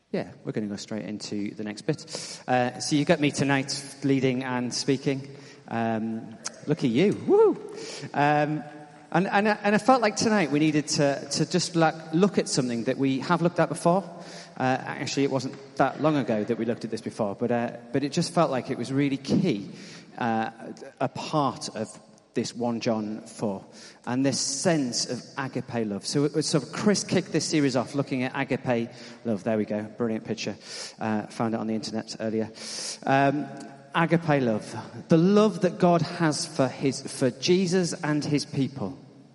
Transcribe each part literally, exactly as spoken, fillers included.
Yeah, we're going to go straight into the next bit. Uh, so you got me tonight leading and speaking. Um, look at you. Woo! Um, and, and, and I felt like tonight we needed to, to just like look at something that we have looked at before. Uh, actually, it wasn't that long ago that we looked at this before, but uh, but it just felt like it was really key, uh, a part of this First John four, and this sense of agape love. So, it, so Chris kicked this series off looking at agape love. There we go, brilliant picture. Uh, found it on the internet earlier. Um, agape love, the love that God has for his for Jesus and his people.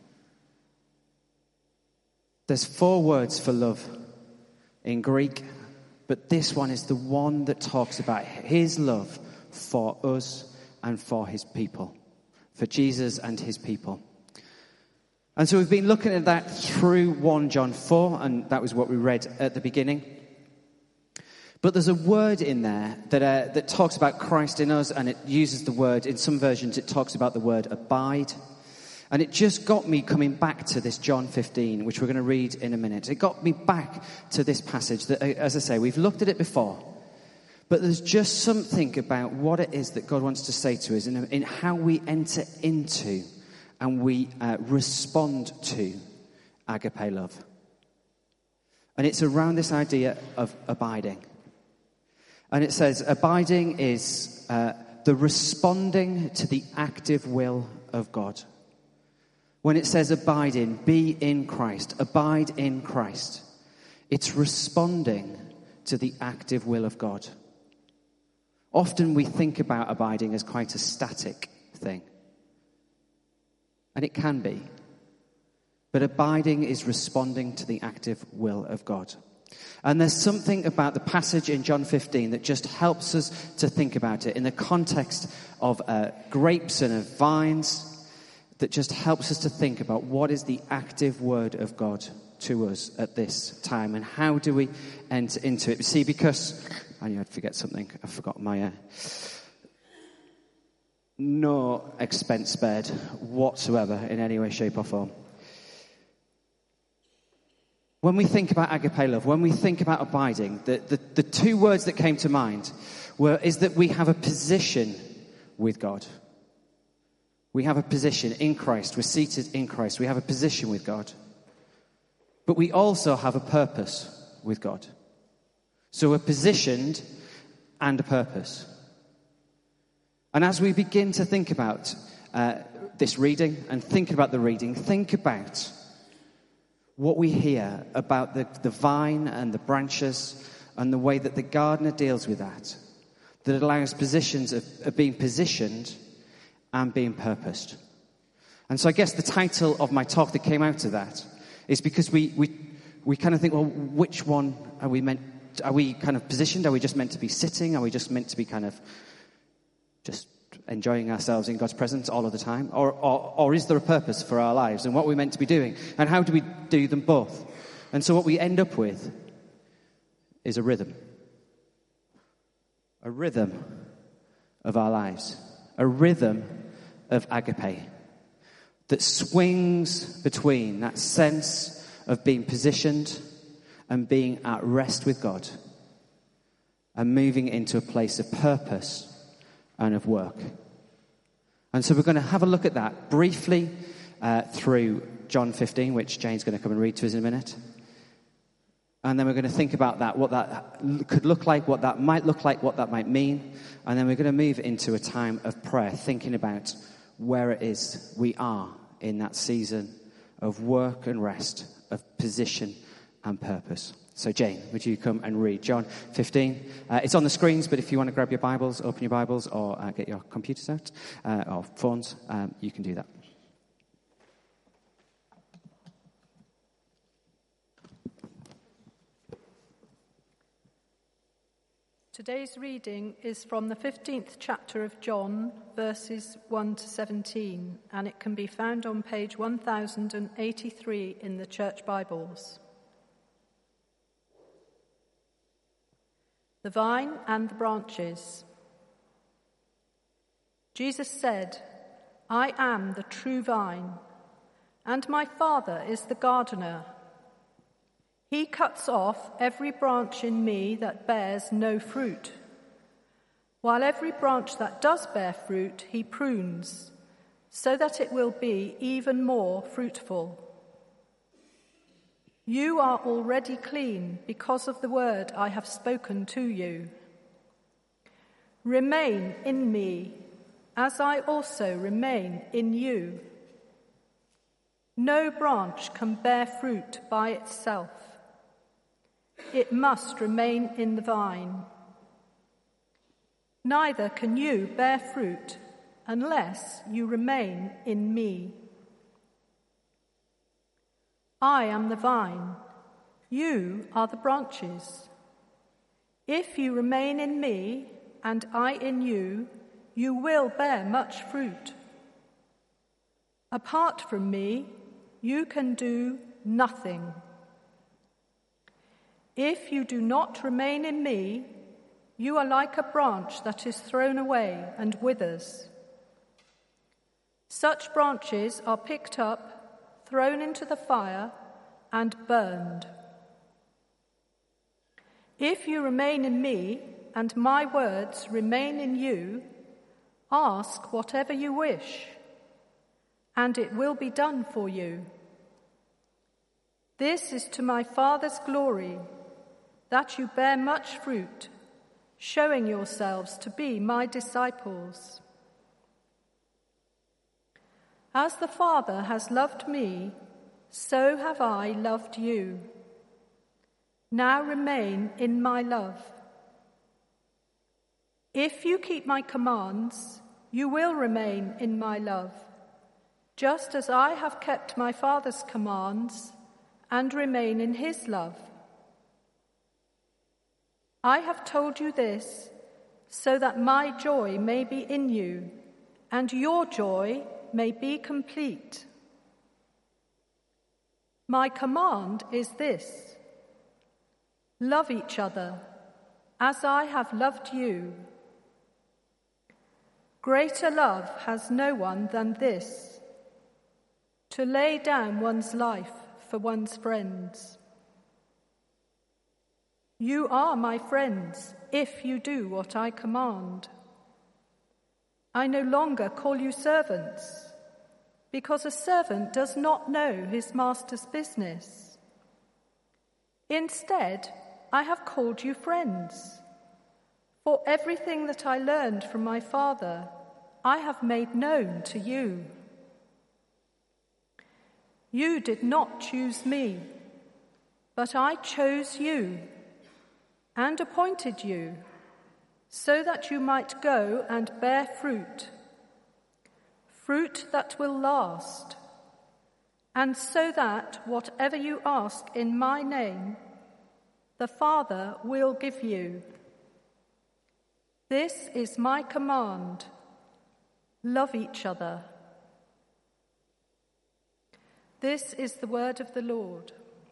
There's four words for love in Greek, but this one is the one that talks about his love for us and for his people. For Jesus and his people. And so we've been looking at that through First John four, and that was what we read at the beginning. But there's a word in there that uh, that talks about Christ in us, and it uses the word, in some versions it talks about the word abide. And it just got me coming back to this John fifteen, which we're going to read in a minute. It got me back to this passage that, as I say, we've looked at it before. But there's just something about what it is that God wants to say to us in, in how we enter into and we uh, respond to agape love. And it's around this idea of abiding. And it says abiding is uh, the responding to the active will of God. When it says abide in, be in Christ, abide in Christ, it's responding to the active will of God. Often we think about abiding as quite a static thing. And it can be. But abiding is responding to the active will of God. And there's something about the passage in John fifteen that just helps us to think about it in the context of uh, grapes and of vines, that just helps us to think about what is the active word of God to us at this time and how do we enter into it. See, because I knew I'd forget something. I forgot my uh, no expense spared whatsoever in any way, shape or form. When we think about agape love, when we think about abiding, the, the, the two words that came to mind were is that we have a position with God. We have a position in Christ. We're seated in Christ. We have a position with God. But we also have a purpose with God. So we're positioned and a purpose. And as we begin to think about uh, this reading and think about the reading, think about what we hear about the, the vine and the branches and the way that the gardener deals with that, that allows positions of, of being positioned and being purposed. And so I guess the title of my talk that came out of that is because we we, we kind of think, well, which one are we meant, are we kind of positioned? Are we just meant to be sitting? Are we just meant to be kind of just enjoying ourselves in God's presence all of the time? Or, or, or is there a purpose for our lives and what we're meant to be doing? And how do we do them both? And so what we end up with is a rhythm. A rhythm of our lives. A rhythm of agape that swings between that sense of being positioned and being at rest with God and moving into a place of purpose and of work. And so we're going to have a look at that briefly uh, through John fifteen, which Jane's going to come and read to us in a minute. And then we're going to think about that, what that could look like, what that might look like, what that might mean. And then we're going to move into a time of prayer, thinking about where it is we are in that season of work and rest, of position and purpose. So Jane, would you come and read John fifteen? Uh, it's on the screens, but if you want to grab your Bibles, open your Bibles, or uh, get your computers out, uh, or phones, um, you can do that. Today's reading is from the fifteenth chapter of John, verses one to seventeen, and it can be found on page one thousand eighty-three in the Church Bibles. The vine and the branches. Jesus said, "I am the true vine, and my Father is the gardener. He cuts off every branch in me that bears no fruit, while every branch that does bear fruit he prunes, so that it will be even more fruitful. You are already clean because of the word I have spoken to you. Remain in me, as I also remain in you. No branch can bear fruit by itself. It must remain in the vine. Neither can you bear fruit unless you remain in me. I am the vine, you are the branches. If you remain in me and I in you, you will bear much fruit. Apart from me, you can do nothing. If you do not remain in me, you are like a branch that is thrown away and withers. Such branches are picked up, thrown into the fire, and burned. If you remain in me, and my words remain in you, ask whatever you wish, and it will be done for you. This is to my Father's glory, that you bear much fruit, showing yourselves to be my disciples. As the Father has loved me, so have I loved you. Now remain in my love. If you keep my commands, you will remain in my love, just as I have kept my Father's commands and remain in his love. I have told you this so that my joy may be in you and your joy may be complete. My command is this: love each other as I have loved you. Greater love has no one than this, to lay down one's life for one's friends. You are my friends if you do what I command. I no longer call you servants, because a servant does not know his master's business. Instead, I have called you friends, for everything that I learned from my Father, I have made known to you. You did not choose me, but I chose you and appointed you, so that you might go and bear fruit, fruit that will last, and so that whatever you ask in my name, the Father will give you. This is my command: love each other. This is the word of the Lord.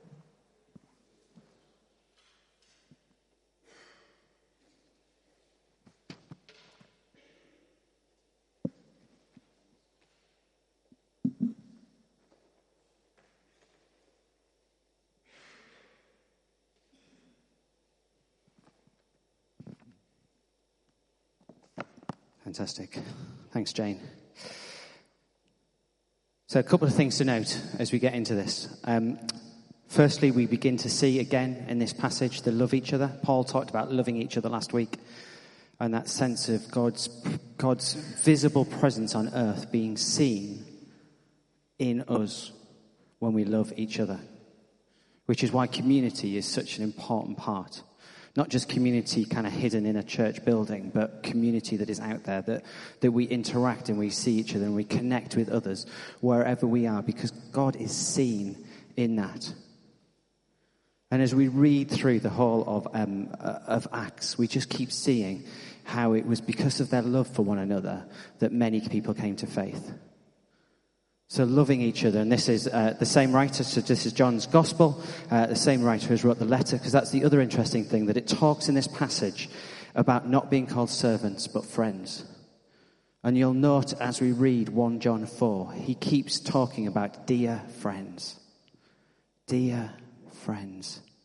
Fantastic. Thanks, Jane. So a couple of things to note as we get into this. Um, firstly, we begin to see again in this passage the love each other. Paul talked about loving each other last week, and that sense of God's God's visible presence on earth being seen in us when we love each other, which is why community is such an important part. Not just community kind of hidden in a church building, but community that is out there, that, that we interact and we see each other and we connect with others wherever we are, because God is seen in that. And as we read through the whole of um, uh, of Acts, we just keep seeing how it was because of their love for one another that many people came to faith. So loving each other, and this is uh, the same writer, so this is John's Gospel, uh, the same writer who's wrote the letter, because that's the other interesting thing, that it talks in this passage about not being called servants, but friends. And you'll note as we read First John four, he keeps talking about dear friends. Dear friends.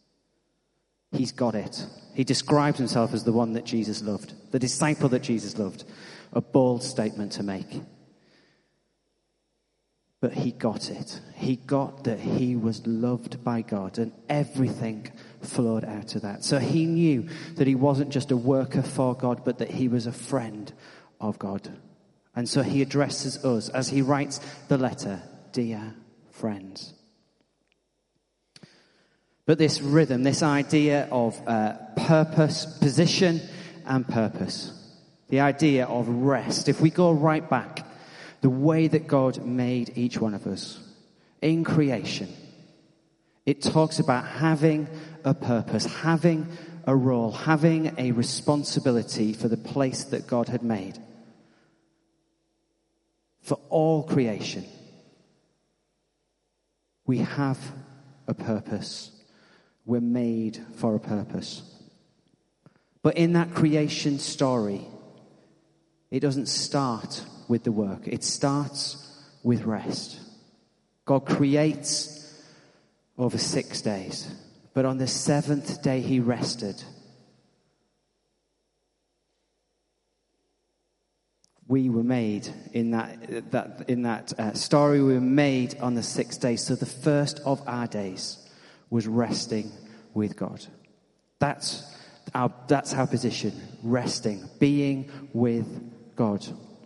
He's got it. He describes himself as the one that Jesus loved, the disciple that Jesus loved. A bold statement to make. But he got it. He got that he was loved by God, and everything flowed out of that. So he knew that he wasn't just a worker for God, but that he was a friend of God. And so he addresses us as he writes the letter, dear friends. But this rhythm, this idea of uh, purpose, position and purpose, the idea of rest, if we go right back, the way that God made each one of us in creation, it talks about having a purpose, having a role, having a responsibility for the place that God had made. For all creation, we have a purpose. We're made for a purpose. But in that creation story, it doesn't start with the work. It starts with rest. God creates over six days. But on the seventh day, he rested. We were made in that, that, in that uh, story, we were made on the sixth day. So the first of our days was resting with God. That's our, that's our position. Resting. Being with God.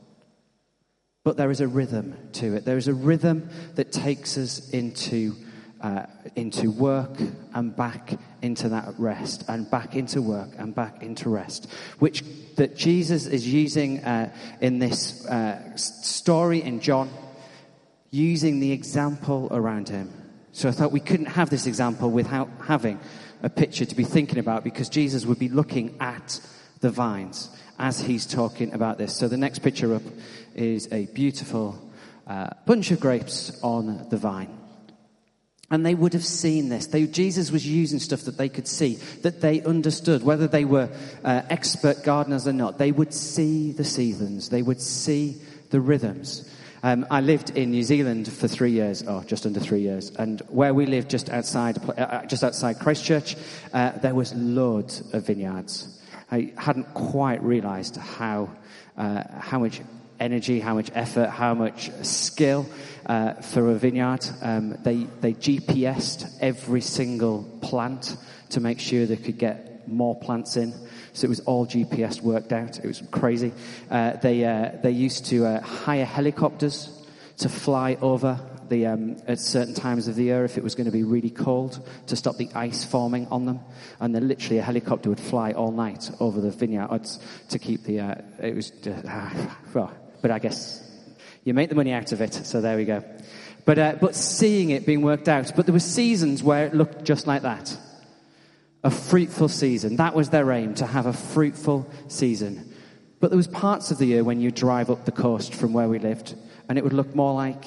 But there is a rhythm to it. There is a rhythm that takes us into uh, into work and back into that rest, and back into work and back into rest, which that Jesus is using uh, in this uh, story in John, using the example around him. So I thought we couldn't have this example without having a picture to be thinking about, because Jesus would be looking at the vines as he's talking about this. So the next picture up is a beautiful uh, bunch of grapes on the vine. And they would have seen this. They, Jesus was using stuff that they could see, that they understood, whether they were uh, expert gardeners or not. They would see the seasons. They would see the rhythms. Um, I lived in New Zealand for three years, or just under three years, and where we lived just outside, uh, just outside Christchurch, uh, there was loads of vineyards. I hadn't quite realised how uh, how much energy, how much effort, how much skill uh, for a vineyard. Um, they they G P S'd every single plant to make sure they could get more plants in. So it was all G P S worked out. It was crazy. Uh, they uh, they used to uh, hire helicopters to fly over the um, at certain times of the year if it was going to be really cold, to stop the ice forming on them. And then literally a helicopter would fly all night over the vineyards to keep the. Uh, it was, uh, well, but I guess you make the money out of it. So there we go. But uh, but seeing it being worked out. But there were seasons where it looked just like that. A fruitful season. That was their aim, to have a fruitful season. But there was parts of the year when you drive up the coast from where we lived, and it would look more like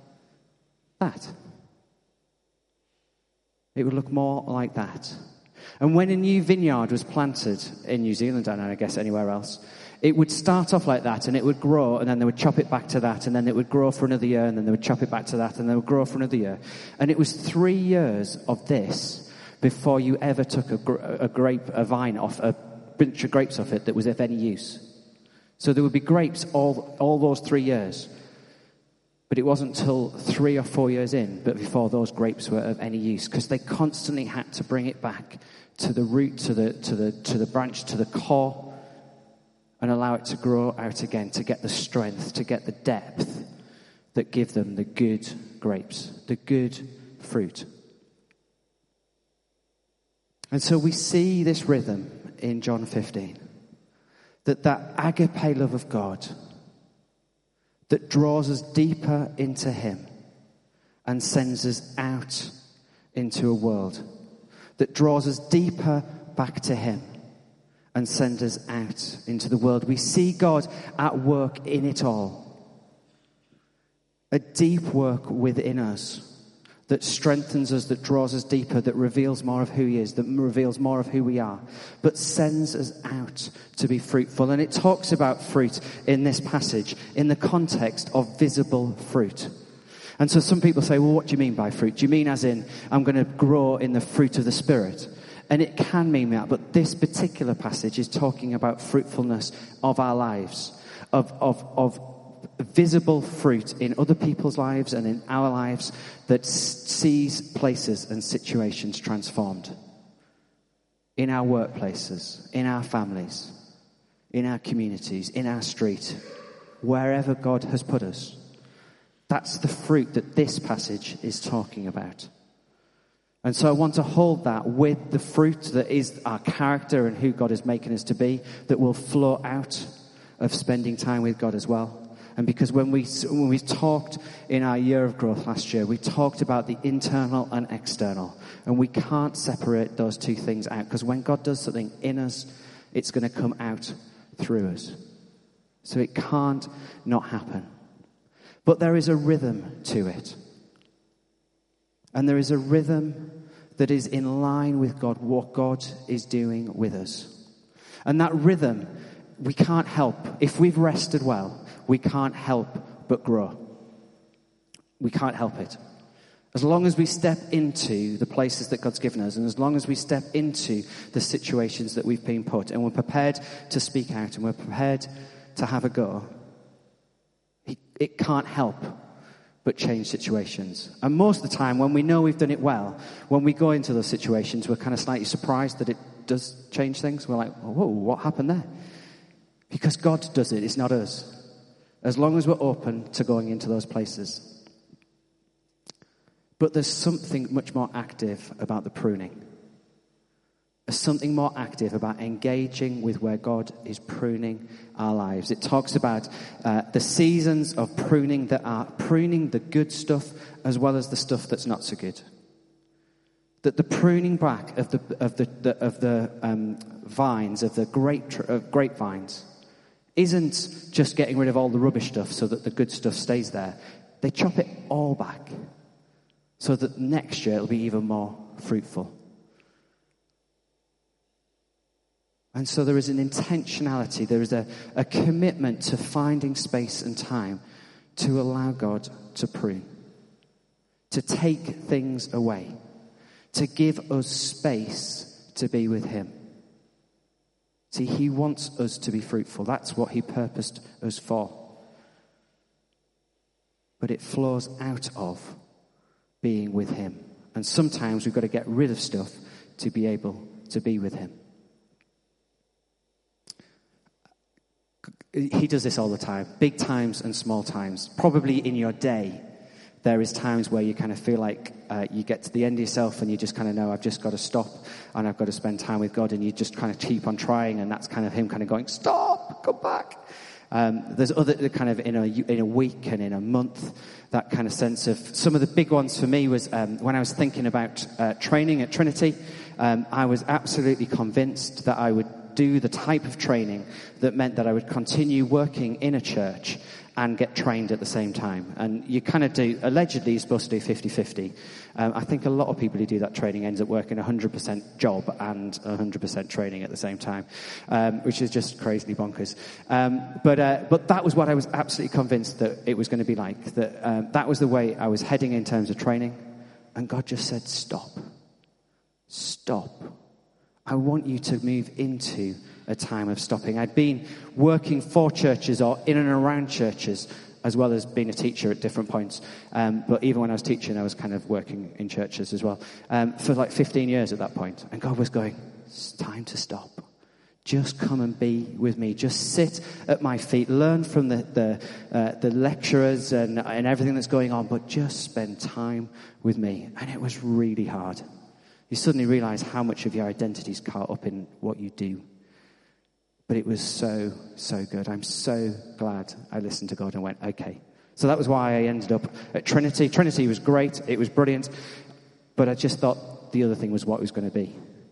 that. It would look more like that. And when a new vineyard was planted in New Zealand, and I guess anywhere else, it would start off like that, and it would grow, and then they would chop it back to that, and then it would grow for another year, and then they would chop it back to that, and then it would grow for another year. And it was three years of this before you ever took a, a grape, a vine off, a bunch of grapes off it that was of any use. So there would be grapes all all those three years. But it wasn't till three or four years in, but before those grapes were of any use, because they constantly had to bring it back to the root, to the to the to the branch, to the core, and allow it to grow out again, to get the strength, to get the depth that give them the good grapes, the good fruit. And so we see this rhythm in John fifteen, that that agape love of God that draws us deeper into him and sends us out into a world, that draws us deeper back to him and sends us out into the world. We see God at work in it all, a deep work within us that strengthens us, that draws us deeper, that reveals more of who he is, that reveals more of who we are, but sends us out to be fruitful. And it talks about fruit in this passage in the context of visible fruit. And so some people say, well, what do you mean by fruit? Do you mean as in, I'm going to grow in the fruit of the Spirit? And it can mean that, but this particular passage is talking about fruitfulness of our lives, of, of, of visible fruit in other people's lives and in our lives that sees places and situations transformed. In our workplaces, in our families, in our communities, in our street, wherever God has put us. That's the fruit that this passage is talking about. And so I want to hold that with the fruit that is our character and who God is making us to be, that will flow out of spending time with God as well. And because when we when we talked in our year of growth last year, we talked about the internal and external. And we can't separate those two things out, because when God does something in us, it's going to come out through us. So it can't not happen. But there is a rhythm to it. And there is a rhythm that is in line with God, what God is doing with us. And that rhythm, we can't help. If we've rested well, we can't help but grow. We can't help it. As long as we step into the places that God's given us, and as long as we step into the situations that we've been put, and we're prepared to speak out, and we're prepared to have a go, it, it can't help but change situations. And most of the time, when we know we've done it well, when we go into those situations, we're kind of slightly surprised that it does change things. We're like, whoa, what happened there? Because God does it, it's not us. As long as we're open to going into those places. But there's something much more active about the pruning. There's something more active about engaging with where God is pruning our lives. It talks about uh, the seasons of pruning that are pruning the good stuff as well as the stuff that's not so good. That the pruning back of the of the, the of the um, vines of the grape uh, grapevines isn't just getting rid of all the rubbish stuff so that the good stuff stays there. They chop it all back so that next year it'll be even more fruitful. And so there is an intentionality, there is a, a commitment to finding space and time to allow God to prune, to take things away, to give us space to be with him. See, he wants us to be fruitful. That's what he purposed us for. But it flows out of being with him. And sometimes we've got to get rid of stuff to be able to be with him. He does this all the time, big times and small times. Probably in your day, there is times where you kind of feel like uh, you get to the end of yourself and you just kind of know, I've just got to stop and I've got to spend time with God, and you just kind of keep on trying, and that's kind of him kind of going, stop, come back. Um, there's other kind of in a in a week and in a month, that kind of sense of, some of the big ones for me was um, when I was thinking about uh, training at Trinity, um, I was absolutely convinced that I would do the type of training that meant that I would continue working in a church and get trained at the same time. And you kind of do, allegedly you're supposed to do fifty-fifty. Um, I think a lot of people who do that training ends up working a one hundred percent job and one hundred percent training at the same time, um, which is just crazily bonkers. Um, but uh, but that was what I was absolutely convinced that it was going to be like. That um, that was the way I was heading in terms of training. And God just said, stop. Stop. I want you to move into a time of stopping. I'd been working for churches or in and around churches, as well as being a teacher at different points. Um, but even when I was teaching, I was kind of working in churches as well, um, for like fifteen years at that point. And God was going, it's time to stop. Just come and be with me. Just sit at my feet. Learn from the the, uh, the lecturers and, and everything that's going on, but just spend time with me. And it was really hard. You suddenly realize how much of your identity is caught up in what you do. But it was so, so good. I'm so glad I listened to God and went, okay. So that was why I ended up at Trinity. Trinity was great. It was brilliant. But I just thought the other thing was what it was going to be.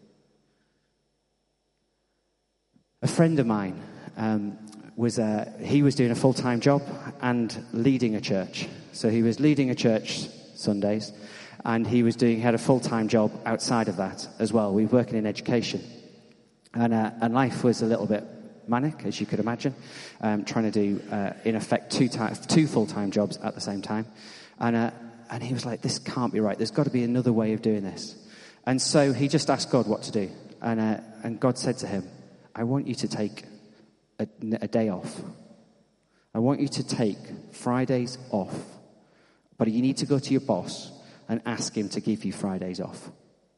A friend of mine um, was, uh, he was doing a full-time job and leading a church. So he was leading a church Sundays. And he was doing, he had a full-time job outside of that as well. We were working in education. And, uh, and life was a little bit manic, as you could imagine, um, trying to do, uh, in effect, two, time, two full-time jobs at the same time. And, uh, and he was like, this can't be right. There's got to be another way of doing this. And so he just asked God what to do. And, uh, and God said to him, I want you to take a, a day off. I want you to take Fridays off. But you need to go to your boss and ask him to give you Fridays off.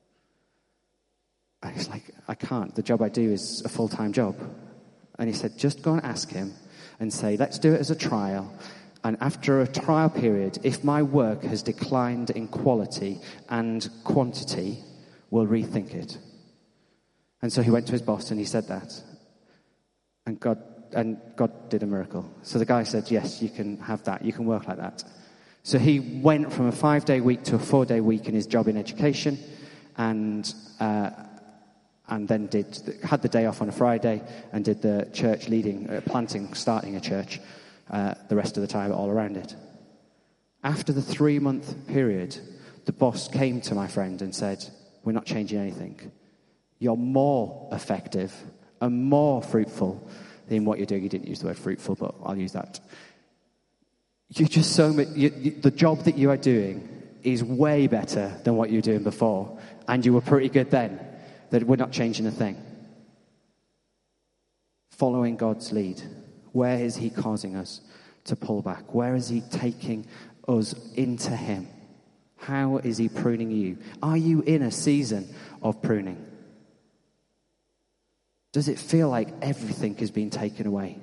And he's like, I can't. The job I do is a full-time job. And he said, just go and ask him and say, let's do it as a trial. And after a trial period, if my work has declined in quality and quantity, we'll rethink it. And so he went to his boss and he said that. And God and God did a miracle. So the guy said, yes, you can have that. You can work like that. So he went from a five-day week to a four-day week in his job in education, and uh, and then did had the day off on a Friday and did the church leading, uh, planting, starting a church uh, the rest of the time all around it. After the three-month period, the boss came to my friend and said, we're not changing anything. You're more effective and more fruitful in what you're doing. He didn't use the word fruitful, but I'll use that. You're just so much, you, you, the job that you are doing is way better than what you were doing before, and you were pretty good then, that we're not changing a thing. Following God's lead. Where is he causing us to pull back? Where is he taking us into him? How is he pruning you? Are you in a season of pruning? Does it feel like everything has been taken away?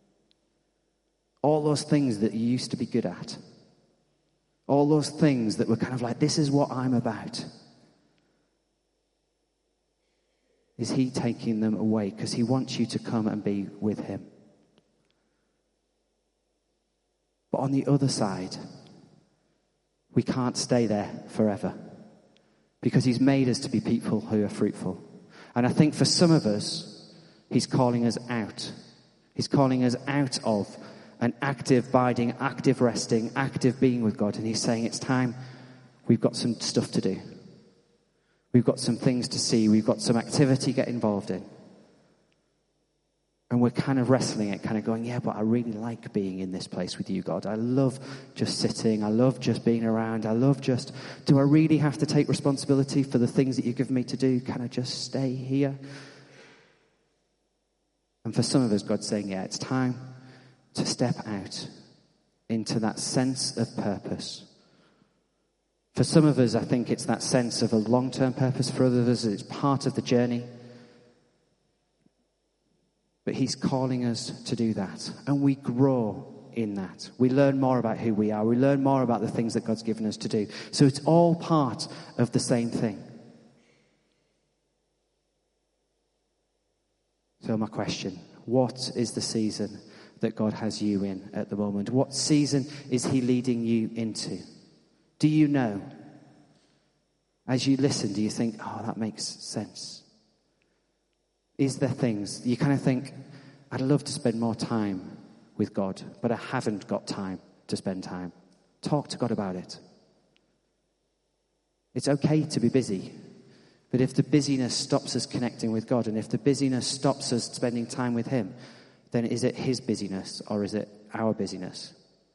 All those things that you used to be good at. All those things that were kind of like, this is what I'm about. Is he taking them away? Because he wants you to come and be with him. But on the other side, we can't stay there forever. Because he's made us to be people who are fruitful. And I think for some of us, he's calling us out. He's calling us out of an active abiding, active resting, active being with God. And he's saying it's time. We've got some stuff to do. We've got some things to see. We've got some activity to get involved in. And we're kind of wrestling it, kind of going, yeah, but I really like being in this place with you, God. I love just sitting. I love just being around. I love just, do I really have to take responsibility for the things that you give me to do? Can I just stay here? And for some of us, God's saying, yeah, it's time to step out into that sense of purpose. For some of us, I think it's that sense of a long-term purpose. For others, it's part of the journey. But he's calling us to do that. And we grow in that. We learn more about who we are. We learn more about the things that God's given us to do. So it's all part of the same thing. So my question, what is the season that God has you in at the moment? What season is he leading you into? Do you know? As you listen, do you think, oh, that makes sense? Is there things you kind of think, I'd love to spend more time with God, but I haven't got time to spend time? Talk to God about it. It's okay to be busy, but if the busyness stops us connecting with God, and if the busyness stops us spending time with him, then is it his busyness or is it our busyness?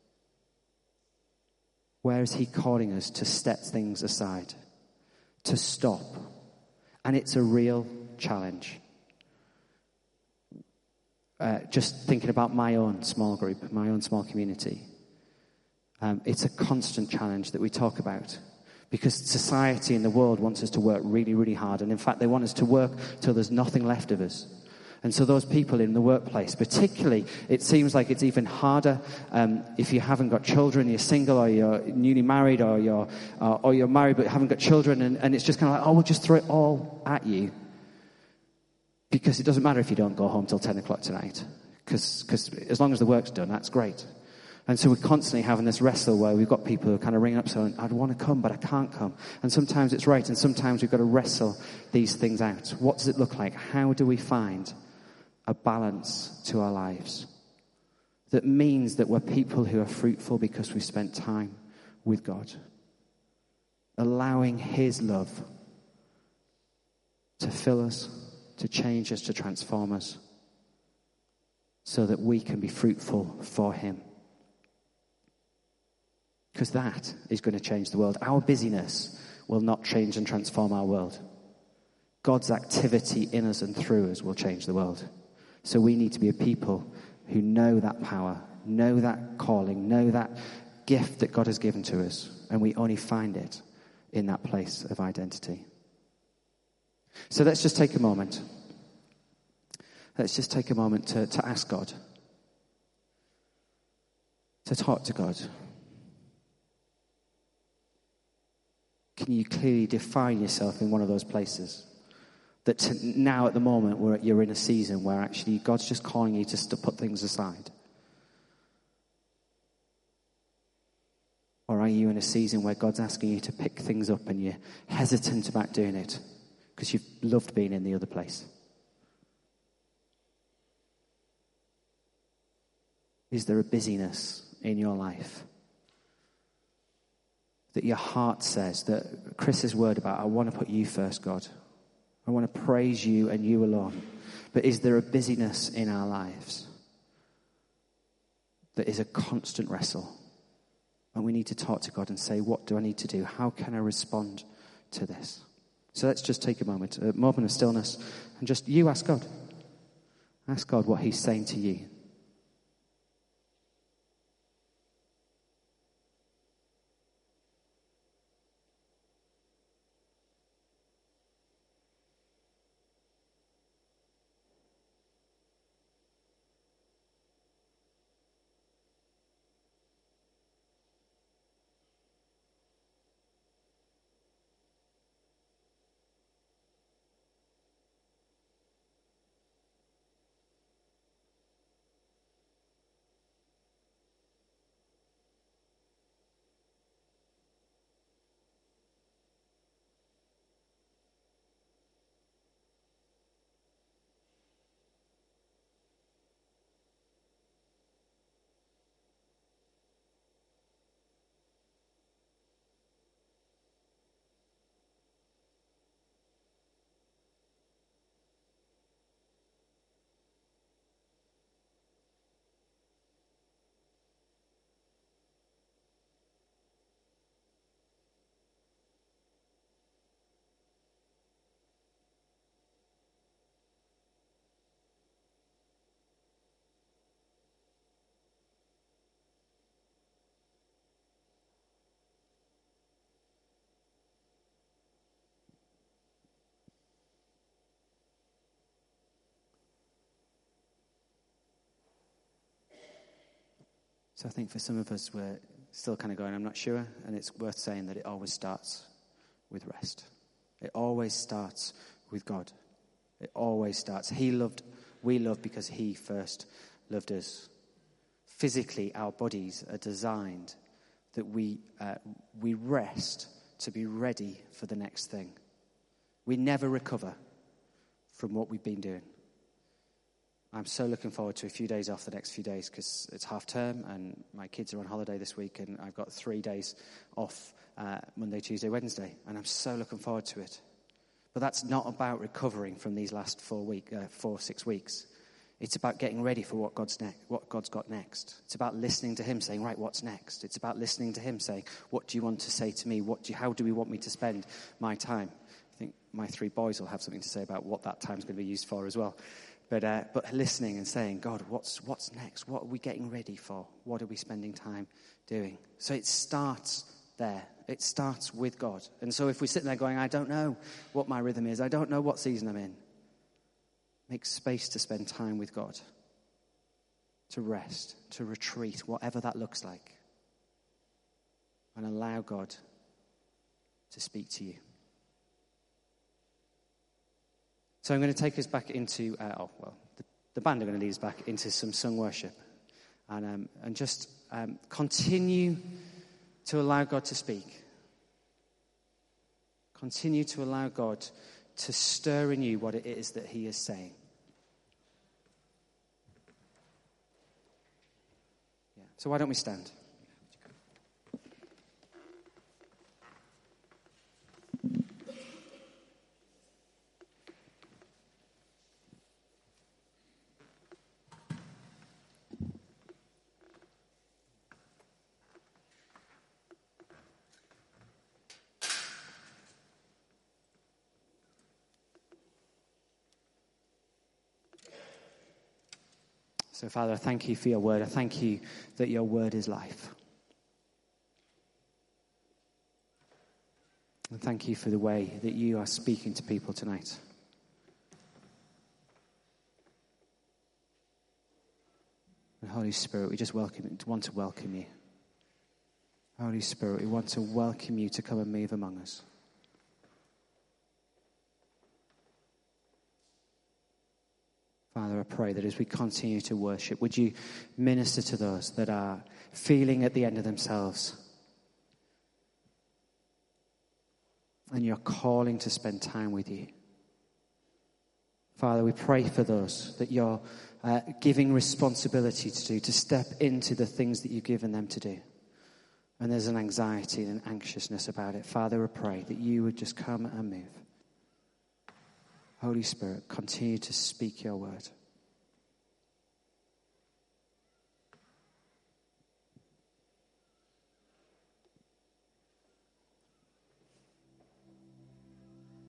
Where is he calling us to step things aside, to stop? And it's a real challenge. Uh, just thinking about my own small group, my own small community. Um, it's a constant challenge that we talk about. Because society and the world wants us to work really, really hard. And in fact, they want us to work till there's nothing left of us. And so those people in the workplace, particularly, it seems like it's even harder um, if you haven't got children, you're single, or you're newly married, or you're uh, or you're married but haven't got children, and, and it's just kind of like, oh, we'll just throw it all at you. Because it doesn't matter if you don't go home till ten o'clock tonight. Because as long as the work's done, that's great. And so we're constantly having this wrestle where we've got people who are kind of ringing up saying, I'd want to come, but I can't come. And sometimes it's right, and sometimes we've got to wrestle these things out. What does it look like? How do we find a balance to our lives that means that we're people who are fruitful because we've spent time with God, allowing his love to fill us, to change us, to transform us, so that we can be fruitful for him. Because that is going to change the world. Our busyness will not change and transform our world. God's activity in us and through us will change the world. So we need to be a people who know that power, know that calling, know that gift that God has given to us, and we only find it in that place of identity. So let's just take a moment. Let's just take a moment to, to ask God, to talk to God. Can you clearly define yourself in one of those places? That to, now at the moment where you're in a season where actually God's just calling you just to put things aside. Or are you in a season where God's asking you to pick things up and you're hesitant about doing it because you've loved being in the other place? Is there a busyness in your life that your heart says, that Chris's word about, I want to put you first, God. I want to praise you and you alone. But is there a busyness in our lives that is a constant wrestle? And we need to talk to God and say, what do I need to do? How can I respond to this? So let's just take a moment, a moment of stillness, and just you ask God. Ask God what he's saying to you. So I think for some of us, we're still kind of going, I'm not sure. And it's worth saying that it always starts with rest. It always starts with God. It always starts. He loved, we love because he first loved us. Physically, our bodies are designed that we uh, we rest to be ready for the next thing. We never recover from what we've been doing. I'm so looking forward to a few days off the next few days because it's half term and my kids are on holiday this week and I've got three days off uh, Monday, Tuesday, Wednesday, and I'm so looking forward to it. But that's not about recovering from these last four week, uh, four six weeks. It's about getting ready for what God's ne- what God's got next. It's about listening to him, saying, right, what's next? It's about listening to him, saying, what do you want to say to me? What do you, how do we want me to spend my time? I think my three boys will have something to say about what that time's going to be used for as well. But uh, but listening and saying, God, what's what's next? What are we getting ready for? What are we spending time doing? So it starts there. It starts with God. And so if we're sitting there going, I don't know what my rhythm is. I don't know what season I'm in. Make space to spend time with God. To rest, to retreat, whatever that looks like. And allow God to speak to you. So I'm going to take us back into, uh, oh, well, the, the band are going to lead us back into some sung worship. And um, and just um, continue to allow God to speak. Continue to allow God to stir in you what it is that he is saying. Yeah. So why don't we stand? So, Father, I thank you for your word. I thank you that your word is life. And thank you for the way that you are speaking to people tonight. And Holy Spirit, we just welcome, want to welcome you. Holy Spirit, we want to welcome you to come and move among us. Father, I pray that as we continue to worship, would you minister to those that are feeling at the end of themselves and you're calling to spend time with you. Father, we pray for those that you're uh, giving responsibility to do, to step into the things that you've given them to do. And there's an anxiety and an anxiousness about it. Father, I pray that you would just come and move. Holy Spirit, continue to speak your word.